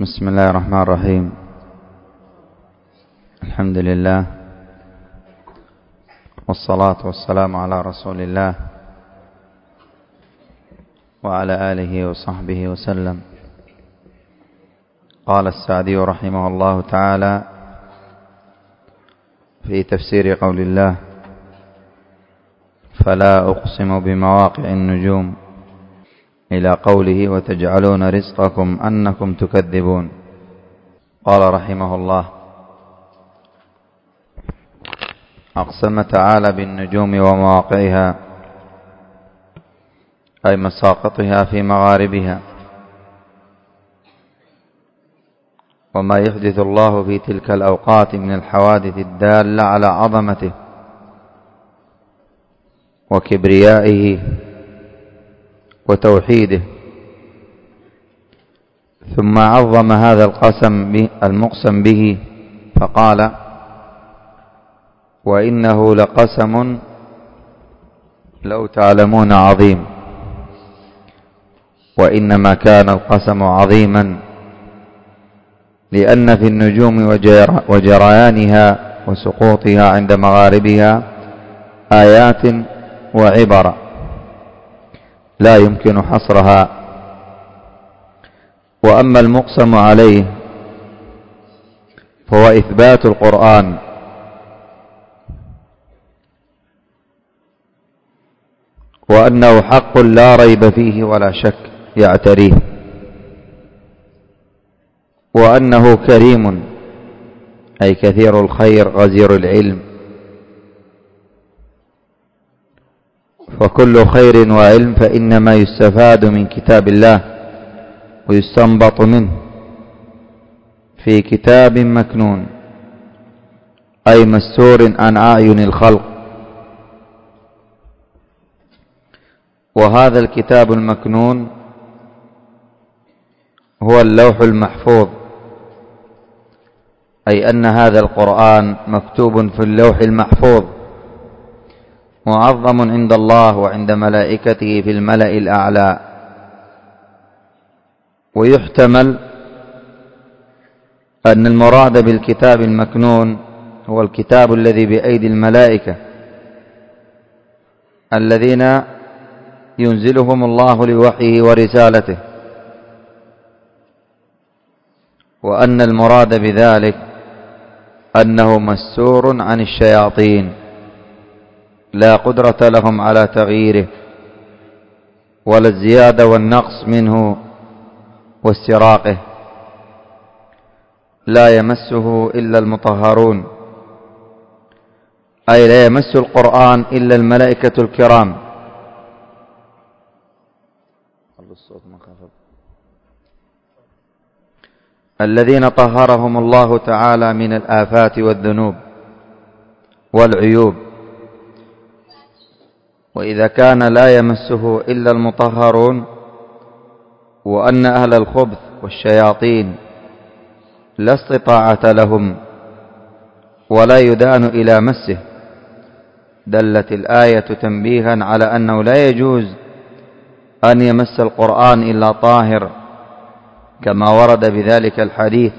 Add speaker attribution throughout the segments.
Speaker 1: بسم الله الرحمن الرحيم. الحمد لله والصلاة والسلام على رسول الله وعلى آله وصحبه وسلم. قال السعدي رحمه الله تعالى في تفسير قول الله: فلا أقسم بمواقع النجوم، إلى قوله: وتجعلون رزقكم أنكم تكذبون. قال رحمه الله: أقسم تعالى بالنجوم ومواقعها، أي مساقطها في مغاربها، وما يحدث الله في تلك الأوقات من الحوادث الدالة على عظمته وكبريائه وتوحيده. ثم عظم هذا القسم المقسم به فقال: وإنه لقسم لو تعلمون عظيم. وإنما كان القسم عظيما لأن في النجوم وجريانها وسقوطها عند مغاربها آيات وعبر لا يمكن حصرها. وأما المقسم عليه فهو إثبات القرآن، وأنه حق لا ريب فيه ولا شك يعتريه، وأنه كريم أي كثير الخير غزير العلم، فكل خير وعلم فإنما يستفاد من كتاب الله ويستنبط منه في كتاب مكنون، أي مستور عن أعين الخلق. وهذا الكتاب المكنون هو اللوح المحفوظ، أي أن هذا القرآن مكتوب في اللوح المحفوظ معظم عند الله وعند ملائكته في الملأ الأعلى. ويحتمل أن المراد بالكتاب المكنون هو الكتاب الذي بأيدي الملائكة الذين ينزلهم الله لوحيه ورسالته، وأن المراد بذلك أنه مستور عن الشياطين لا قدرة لهم على تغييره ولا الزيادة والنقص منه واستراقه. لا يمسه إلا المطهرون، أي لا يمس القرآن إلا الملائكة الكرام. الذين طهرهم الله تعالى من الآفات والذنوب والعيوب. وإذا كان لا يمسه إلا المطهرون، وأن أهل الخبث والشياطين لا استطاعة لهم ولا يدان إلى مسه، دلت الآية تنبيها على أنه لا يجوز أن يمس القرآن إلا طاهر، كما ورد بذلك الحديث،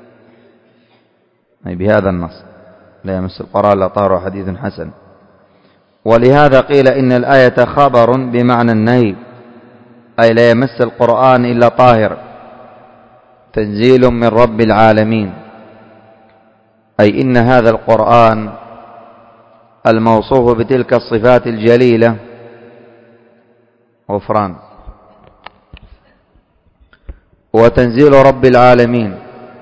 Speaker 1: أي بهذا النص: لا يمس القرآن إلا طاهر، حديث حسن. ولهذا قيل إن الآية خبر بمعنى النهي، أي لا يمس القرآن إلا طاهر، تنزيل من رب العالمين، أي إن هذا القرآن الموصوف بتلك الصفات الجليلة غفران وتنزيل رب العالمين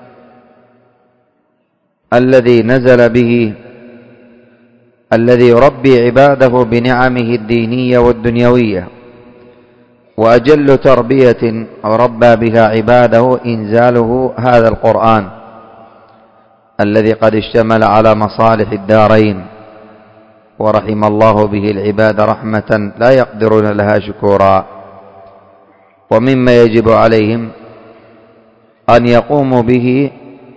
Speaker 1: الذي نزل به، الذي يربي عباده بنعمه الدينية والدنيوية، وأجل تربية ربى بها عباده إنزاله هذا القرآن الذي قد اشتمل على مصالح الدارين، ورحم الله به العباد رحمة لا يقدرون لها شكورا. ومما يجب عليهم أن يقوموا به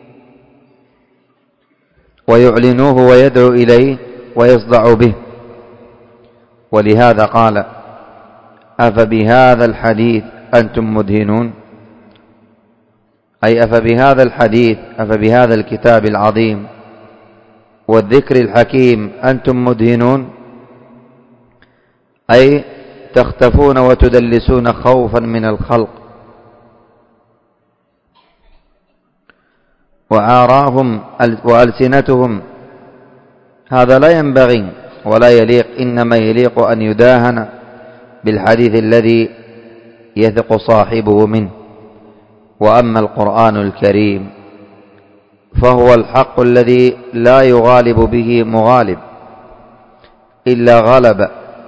Speaker 1: ويعلنوه ويدعو إليه ويصدعوا به. ولهذا قال: أفبهذا الحديث أنتم مدهنون، أي أفبهذا الحديث أفبهذا الكتاب العظيم والذكر الحكيم أنتم مدهنون، أي تختفون وتدلسون خوفا من الخلق، وعاراهم وألسنتهم. هذا لا ينبغي ولا يليق، إنما يليق أن يداهن بالحديث الذي يثق صاحبه منه. وأما القرآن الكريم فهو الحق الذي لا يغالب به مغالب إلا غلب،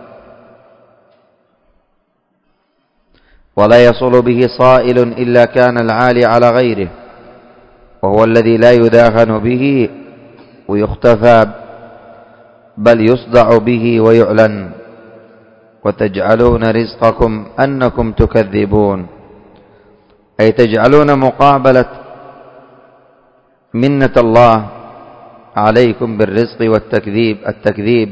Speaker 1: ولا يصل به صائل إلا كان العالي على غيره، وهو الذي لا يداهن به ويختفى، بل يصدع به ويعلن. وتجعلون رزقكم أنكم تكذبون، أي تجعلون مقابلة منة الله عليكم بالرزق التكذيب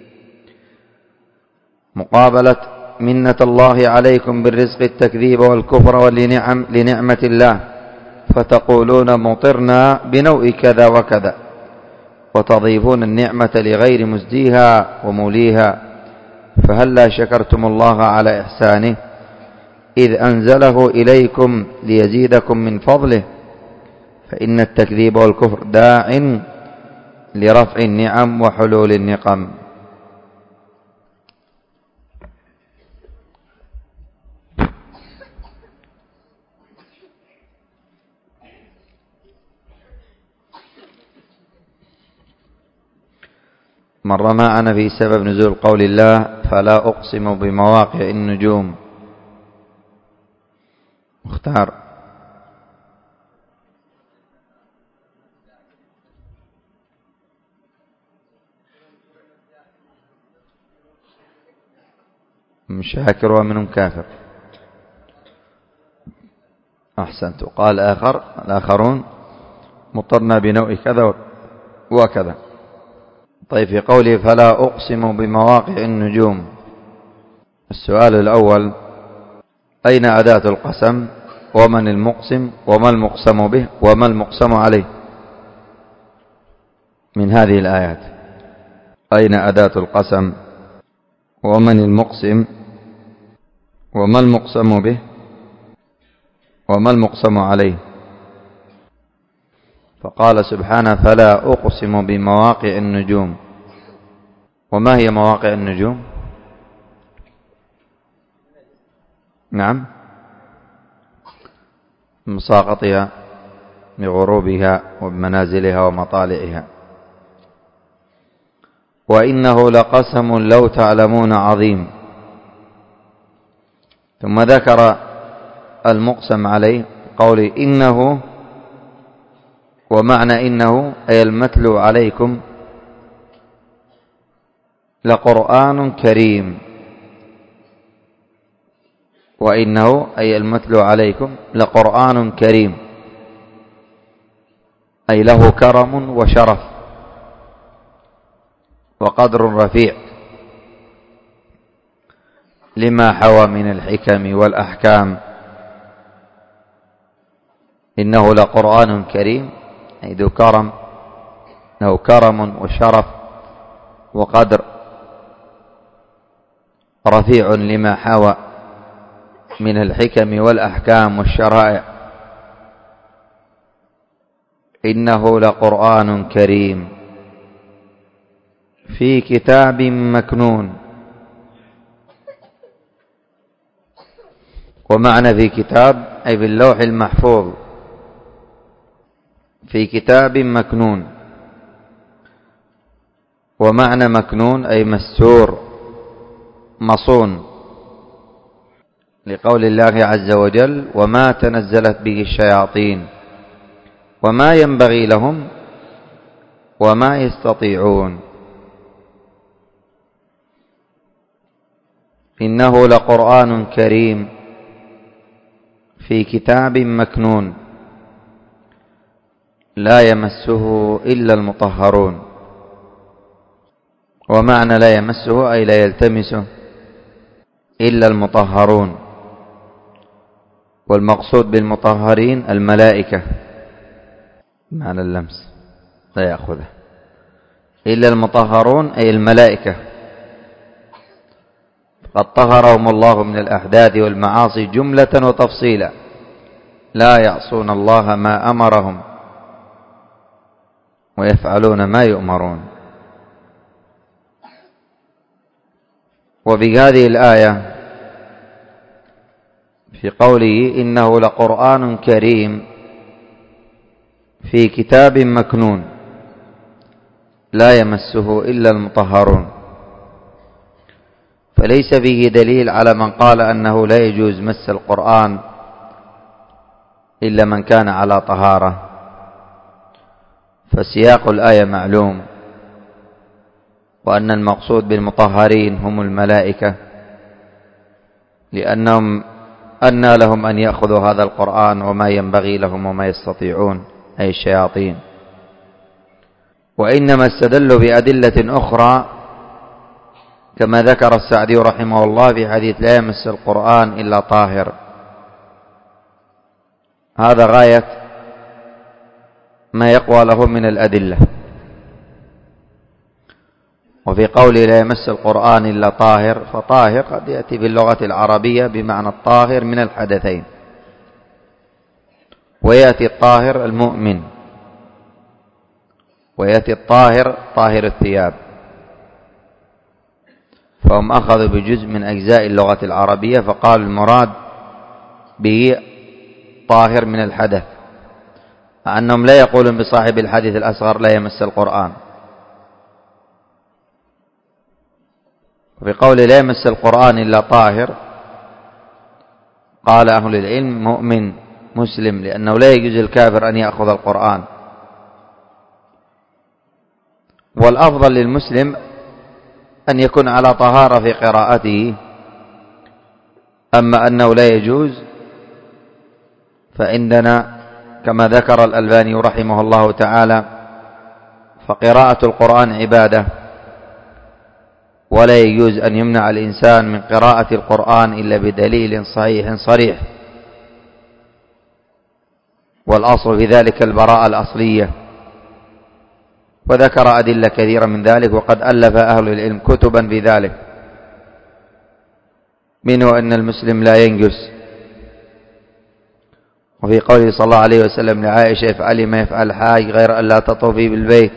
Speaker 1: مقابلة منة الله عليكم بالرزق التكذيب والكفر لنعمة الله، فتقولون مطرنا بنوء كذا وكذا، وتضيفون النعمة لغير مزديها وموليها. فهلا شكرتم الله على إحسانه إذ أنزله إليكم ليزيدكم من فضله، فإن التكذيب والكفر داع لرفع النعم وحلول النقم. مر معنا في سبب نزول قول الله فلا أقسم بمواقع النجوم. مختار. من شاكر ومنهم كافر. أحسنت. قال الآخرون مطرنا بنوء كذا وكذا. طيب، في قوله فلا أقسم بمواقع النجوم، السؤال الأول: أين أداة القسم؟ ومن المقسم؟ وما المقسم به؟ وما المقسم عليه من هذه الآيات؟ أين أداة القسم؟ ومن المقسم؟ وما المقسم به؟ وما المقسم عليه؟ فقال سبحانه فلا أقسم بمواقع النجوم. وما هي مواقع النجوم؟ نعم، مساقطها بغروبها وبمنازلها ومطالعها. وإنه لقسم لو تعلمون عظيم. ثم ذكر المقسم عليه قول إنه، ومعنى إنه أي المتلو عليكم لقرآن كريم. وإنه أي المتلو عليكم لقرآن كريم، أي له كرم وشرف وقدر رفيع، لما حوى من الحكم والأحكام. إنه لقرآن كريم أي ذو كرم، له كرم وشرف وقدر رفيع، لما حوى من الحكم والأحكام والشرائع. إنه لقرآن كريم في كتاب مكنون. ومعنى في كتاب أي في اللوح المحفوظ، في كتاب مكنون. ومعنى مكنون أي مستور مصون، لقول الله عز وجل وما تنزلت به الشياطين وما ينبغي لهم وما يستطيعون. إنه لقرآن كريم في كتاب مكنون لا يمسه إلا المطهرون. ومعنى لا يمسه أي لا يلتمسه إلا المطهرون. والمقصود بالمطهرين الملائكة، معنى اللمس لا يأخذه إلا المطهرون أي الملائكة، قد طهرهم الله من الأحداث والمعاصي جملة وتفصيلا، لا يعصون الله ما أمرهم ويفعلون ما يؤمرون. وبهذه الآية في قوله إنه لقرآن كريم في كتاب مكنون لا يمسه إلا المطهرون، فليس فيه دليل على من قال أنه لا يجوز مس القرآن إلا من كان على طهارة، فسياق الآية معلوم، وأن المقصود بالمطهرين هم الملائكة، لأنهم أنى لهم أن يأخذوا هذا القرآن وما ينبغي لهم وما يستطيعون، أي الشياطين. وإنما استدلوا بأدلة أخرى كما ذكر السعدي رحمه الله في حديث لا يمس القرآن إلا طاهر، هذا غاية ما يقوى له من الأدلة. وفي قوله لا يمس القرآن إلا طاهر، فطاهر قد يأتي باللغة العربية بمعنى الطاهر من الحدثين، ويأتي الطاهر المؤمن، ويأتي الطاهر طاهر الثياب، فهم أخذوا بجزء من أجزاء اللغة العربية فقالوا المراد به طاهر من الحدث، مع أنهم لا يقولون بصاحب الحدث الأصغر لا يمس القرآن. وفي قول لا يمس القرآن إلا طاهر قال أهل العلم مؤمن مسلم، لأنه لا يجوز الكافر أن يأخذ القرآن، والأفضل للمسلم أن يكون على طهارة في قراءته. أما أنه لا يجوز فعندنا كما ذكر الألباني رحمه الله تعالى فقراءة القرآن عبادة، ولا يجوز أن يمنع الإنسان من قراءة القرآن إلا بدليل صحيح صريح، والأصل في ذلك البراءة الأصلية، وذكر أدلة كثيرة من ذلك، وقد ألف أهل العلم كتبا في ذلك، منه أن المسلم لا ينجس، وفي قوله صلى الله عليه وسلم لعائشة افعلي ما يفعل الحاج غير أن لا تطوفي بالبيت،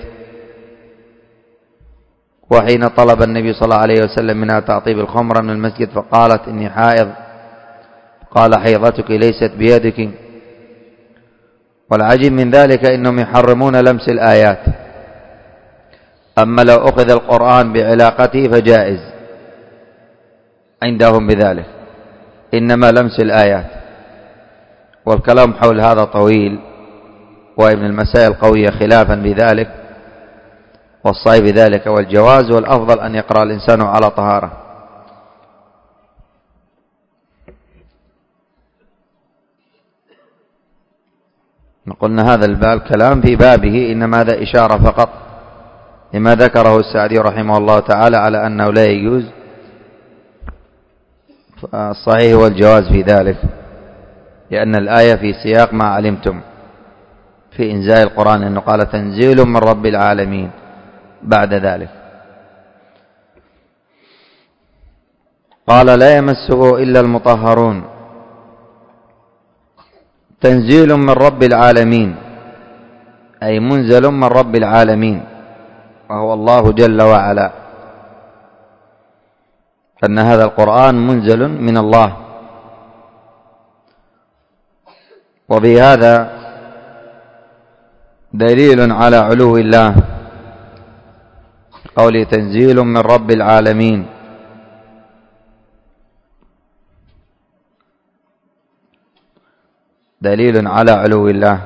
Speaker 1: وحين طلب النبي صلى الله عليه وسلم منها تعطيب الخمر من المسجد فقالت إني حائض، قال حيضتك ليست بيدك. والعجيب من ذلك إنهم يحرمون لمس الآيات، أما لو أخذ القرآن بعلاقته فجائز عندهم بذلك، إنما لمس الآيات. والكلام حول هذا طويل، وابن المسائل قوية خلافا بذلك، والصحيح بذلك والجواز، والأفضل أن يقرأ الإنسان على طهارة. قلنا هذا الباب كلام في بابه، إنما هذا إشارة فقط لما ذكره السعدي رحمه الله تعالى على أنه لا يجوز، فالصحيح والجواز في ذلك، لأن الآية في سياق ما علمتم في إنزال القرآن، أنه قال تنزيل من رب العالمين بعد ذلك. قال لا يمسه إلا المطهرون، تنزيل من رب العالمين أي منزل من رب العالمين وهو الله جل وعلا، أن هذا القرآن منزل من الله. وبهذا دليل على علو الله، قوله تنزيل من رب العالمين، دليل على علو الله.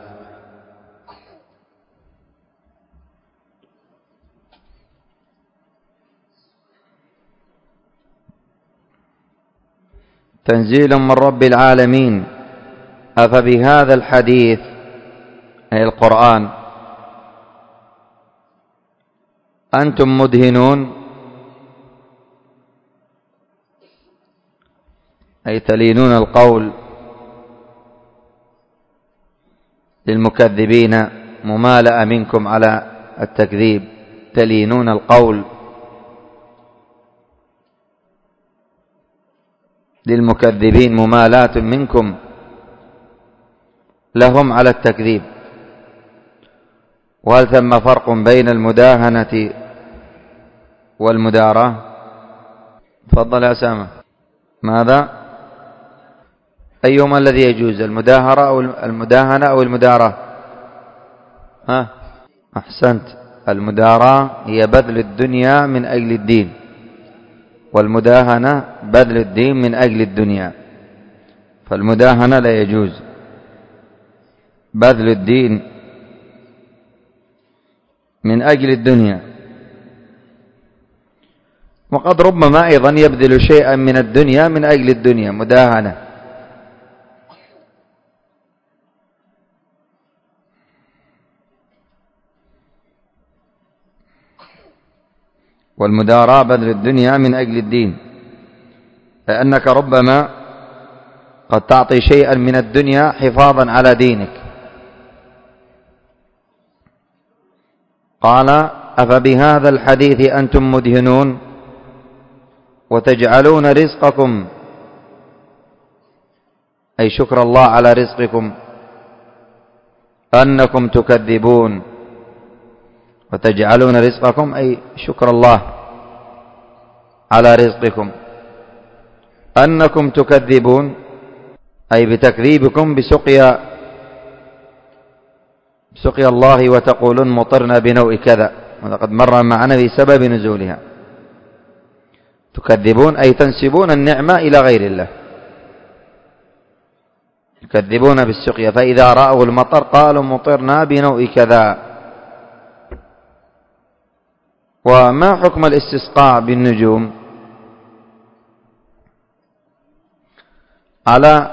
Speaker 1: تنزيل من رب العالمين، أفبهذا الحديث أي القرآن أنتم مدهنون، أي تلينون القول للمكذبين ممالأة منكم على التكذيب، تلينون القول للمكذبين ممالاة منكم لهم على التكذيب. وهل ثم فرق بين المداهنة والمداراة؟ تفضل يا أسامة. ماذا؟ أيهما الذي يجوز، المداهنة أو المداراة؟ أحسنت. المداراة هي بذل الدنيا من أجل الدين، والمداهنة بذل الدين من أجل الدنيا. فالمداهنة لا يجوز، بذل الدين من أجل الدنيا. وقد ربما أيضا يبذل شيئا من الدنيا من أجل الدنيا مداهنة. والمداراة بذل الدنيا من أجل الدين، لأنك ربما قد تعطي شيئا من الدنيا حفاظا على دينك. قال: أفبهذا الحديث أنتم مدهنون وتجعلون رزقكم، أي شكر الله على رزقكم، أنكم تكذبون. وتجعلون رزقكم أي شكر الله على رزقكم، أنكم تكذبون أي بتكذيبكم بسقيا الله، وتقولون مطرنا بنوء كذا، ولقد مر معنا بسبب نزولها. تكذبون أي تنسبون النعمة إلى غير الله، يكذبون بالسقيا. فإذا رأوا المطر قالوا مطرنا بنوء كذا. وما حكم الاستسقاء بالنجوم؟ على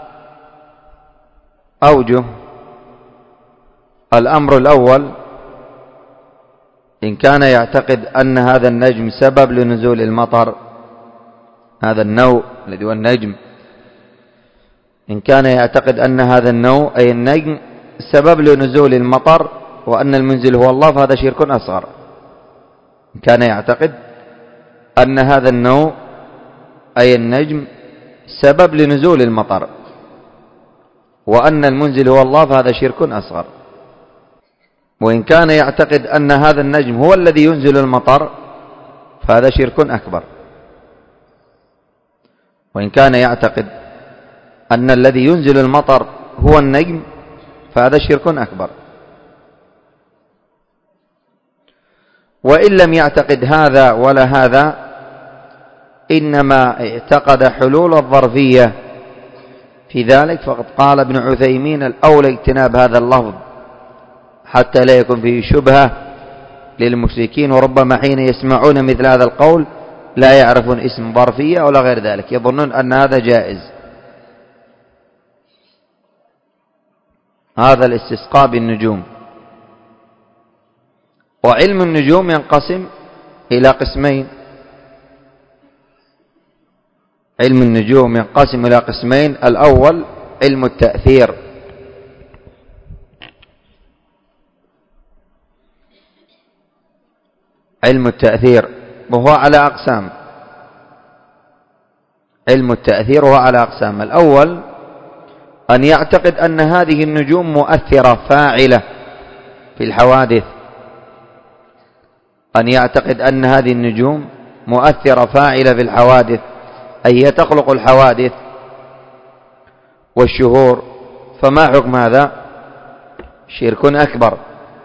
Speaker 1: أوجه. الأمر الأول: إن كان يعتقد أن هذا النجم سبب لنزول المطر، هذا النوء الذي هو النجم، إن كان يعتقد أن هذا النوء أي النجم سبب لنزول المطر وأن المنزل هو الله، فهذا شرك أصغر. إن كان يعتقد أن هذا النوء أي النجم سبب لنزول المطر وأن المنزل هو الله، فهذا شرك أصغر. وإن كان يعتقد أن هذا النجم هو الذي ينزل المطر، فهذا شرك أكبر. وإن كان يعتقد أن الذي ينزل المطر هو النجم، فهذا شرك أكبر. وإن لم يعتقد هذا ولا هذا، إنما اعتقد حلول الظرفية في ذلك، فقد قال ابن عثيمين: الأولى اجتناب هذا اللفظ حتى لا يكون فيه شبهة للمشركين، وربما حين يسمعون مثل هذا القول لا يعرفون اسم ظرفية ولا غير ذلك، يظنون أن هذا جائز. هذا الاستسقاء بالنجوم. وعلم النجوم ينقسم إلى قسمين. علم النجوم ينقسم إلى قسمين: الأول علم التأثير، علم التأثير وهو على أقسام. علم التأثير وهو على أقسام. الأول أن يعتقد أن هذه النجوم مؤثرة فاعلة في الحوادث، أن يعتقد أن هذه النجوم مؤثرة فاعلة في الحوادث، أي هي تخلق الحوادث والشهور. فما حكم هذا؟ شرك أكبر.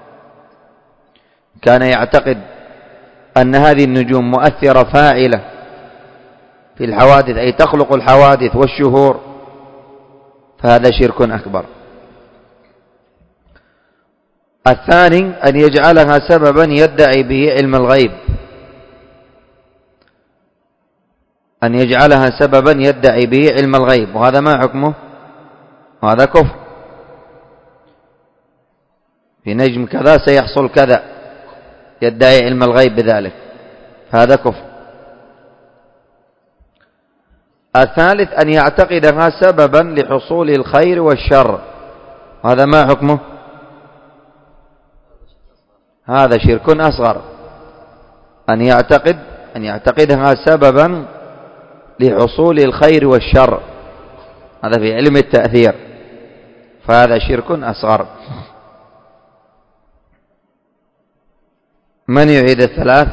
Speaker 1: كان يعتقد أن هذه النجوم مؤثرة فاعلة في الحوادث، أي تخلق الحوادث والشهور، فهذا شرك أكبر. الثاني أن يجعلها سببا يدعي به علم الغيب، أن يجعلها سببا يدعي به علم الغيب، وهذا ما حكمه؟ وهذا كفر. في نجم كذا سيحصل كذا، يدعي علم الغيب بذلك، فهذا كفر. الثالث أن يعتقدها سببا لحصول الخير والشر، وهذا ما حكمه؟ هذا شرك أصغر، أن يعتقدها سببا لحصول الخير والشر، هذا في علم التأثير، فهذا شرك أصغر. من يعيد الثلاث؟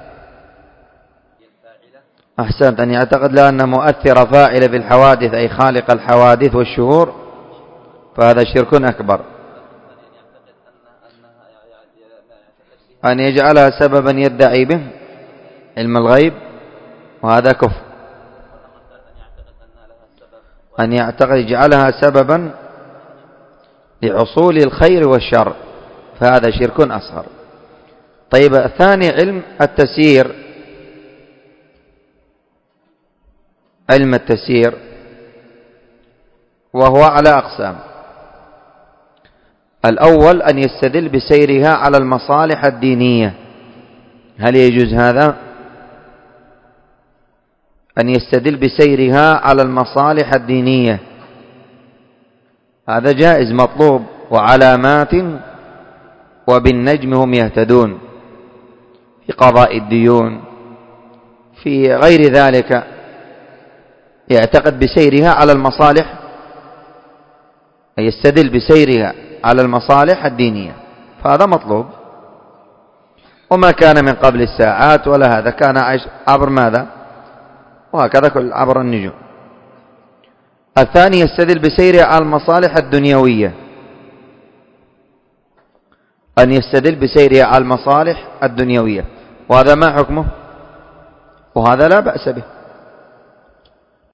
Speaker 1: أحسنت. أن يعتقد لأنها مؤثرة فاعلة بالحوادث، أي خالق الحوادث والشهور، فهذا شرك أكبر. أن يجعلها سببا يدعي به علم الغيب، وهذا كفر. أن يعتقد يجعلها سببا لحصول الخير والشر، فهذا شرك أصغر. طيب، الثاني علم التسيير. علم التسيير وهو على أقسام. الأول أن يستدل بسيرها على المصالح الدينية. هل يجوز هذا؟ أن يستدل بسيرها على المصالح الدينية، هذا جائز مطلوب. وعلامات وبالنجم هم يهتدون، في قضاء الديون، في غير ذلك، يعتقد بسيرها على المصالح، يستدل بسيرها على المصالح الدينية، فهذا مطلوب. وما كان من قبل الساعات ولا هذا، كان عبر ماذا؟ وهكذا كل عبر النجوم. الثاني يستدل بسيرها على المصالح الدنيوية، أن يستدل بسيرها على المصالح الدنيوية، وهذا ما حكمه؟ وهذا لا بأس به.